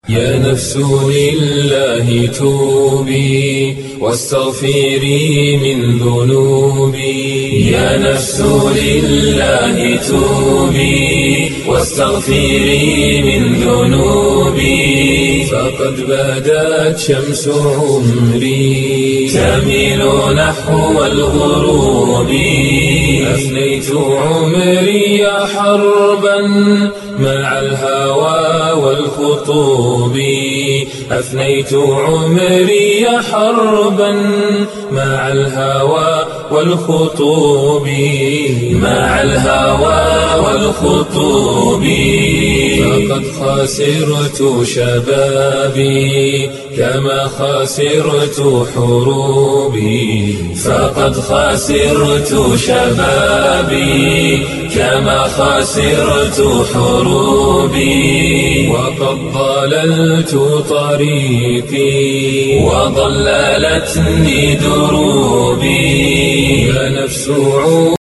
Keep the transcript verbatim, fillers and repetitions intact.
يا نفس لله توبي واستغفري من ذنوبي. يا نفس لله توبي واستغفري من ذنوبي. فقد بدت شمس عمري تميل نحو الغروب. أفنيت عمري حربا مع الهوى والخطوب. أفنيت عمري حربا مع الهوى والخطوب. مع الهوى والخطوب. فقد خسرت شبابي كما خسرت حروبي. فقد خسرت شبابي كما خسرت حروبي. وقد ضللت طريقي وضللتني دروبي. يا نفس